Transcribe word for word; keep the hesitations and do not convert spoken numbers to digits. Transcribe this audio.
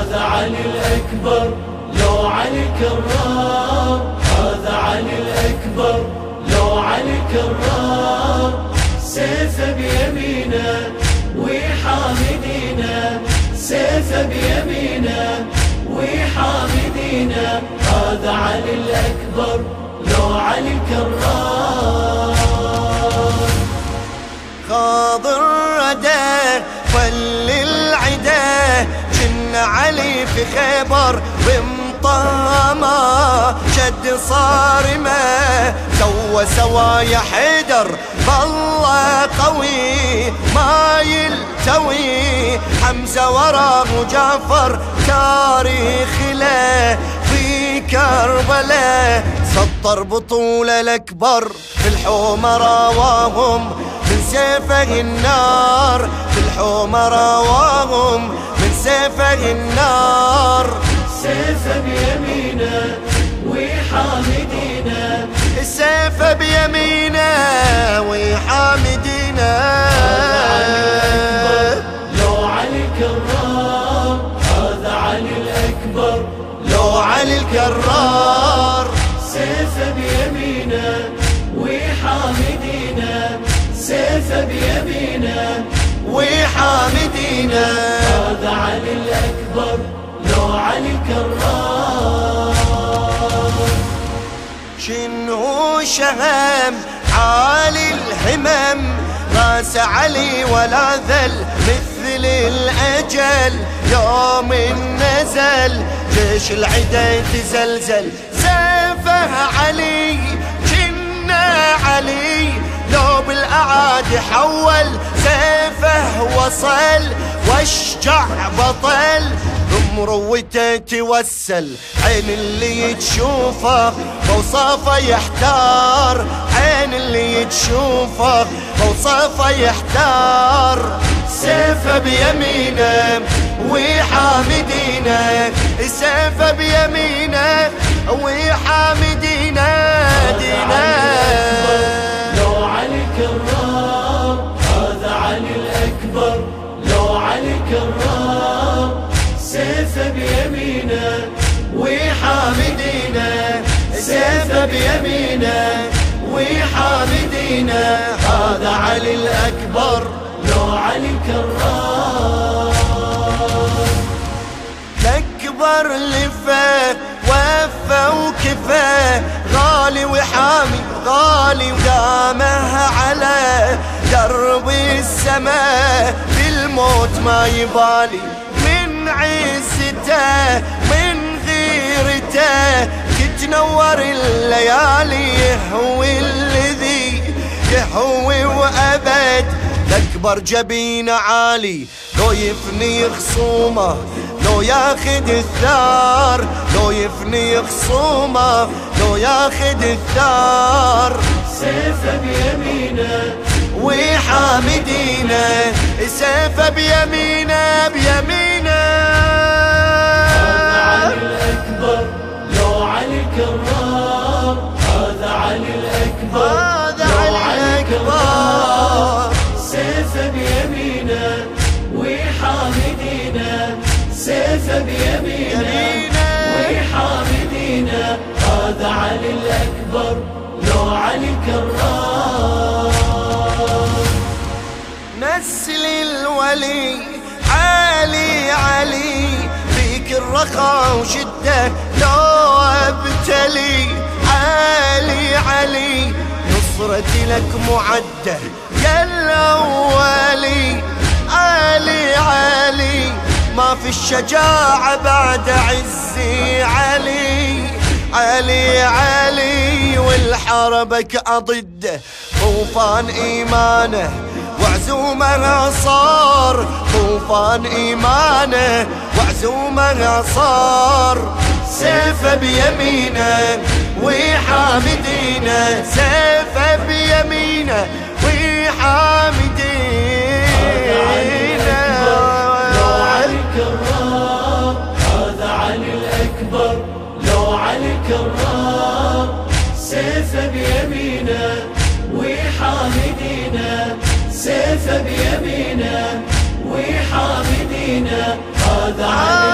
هذا علي الأكبر لو علي كرار، هذا علي الأكبر لو علي كرار، سيفه بيمينه ويحامي دينه، سيفه بيمينه ويحامي دينه، هذا علي الأكبر لو علي كرار. خاض الردى فل العدا، جن علي في خيبر بمطامة، شد صارمة سوى سوايا حيدر، بالله قوي ما يلتوي، حمزة وراه جعفر تاريخ له في كربلاء، سطر بطولة الأكبر في الحومة رواهم من سيفه النار، في الحومة رواهم من سيفه النار، سيفه بيمينه ويحامي دينه، السيف بيمينه ويحامي دينه، لو علي كرار، هذا علي الأكبر لو علي الكرار، سيفه بيمينه ويحامي دينه، سيفه بيمينه ويحامي دينه، هذا علي الأكبر لو علي كرار. شنو شهم عالي الهمم، راس علي ولا ذل مثل الأجل، يوم نزل جيش العدا تزلزل، سيفه علي جنة علي لو بالأعاد حول، سيفه وصل واشجع بطل، بمروته توسل، عين اللي تشوفه بوصافه يحتار، عين اللي تشوفه بوصافه يحتار، سيفه بيمينه ويحامي دينه، سيفه بيمينه ويحامي دينه دينه، لو علي كرار، هذا علي الأكبر لو علي كرار، سيفه بيمينه ويحامي دينه، سيفه بيمينه ويحامي دينه، هذا علي الأكبر لو علي كرار. الأكبر لفه وفى وكفى، غالي وحامي غالي ودامه على درب السماء، بالموت ما يبالي من عزته من غيرته، تتنور الليالي يهوي الذي يهوي وأبد، الأكبر جبين عالي لو يفني خصومه، لو ياخد الثار لو يفني خصومه، لو ياخد الثار، سيفه بيمينه ويحامي دينه، سيفه بيمينه بيمينه، هذا علي الأكبر لو علي كرار، هذا علي الأكبر هذا لو علي علي كرار، الأكبر، سيفه بيمينه ويحامي دينه، سيفه بيمينه ويحامي دينه، هذا علي الأكبر لو علي كرار. نسل الولي علي علي، فيك الرخاء وشده لو ابتلي، علي علي نصرتي لك معده يا الاولي، علي علي ما في الشجاعة بعد عزي، علي علي علي والحربك أضده، طوفان إيمانه وعزومه صار، طوفان إيمانه وعزومه صار، سيفه بيمينه ويحامي دينه، سيفه بيمينه ويحامي دينه، هذا علي الأكبر لو علي كرار، سيفه بيمينه ويحامي دينه، سيفه بيمينه ويحامي دينه، هذا علي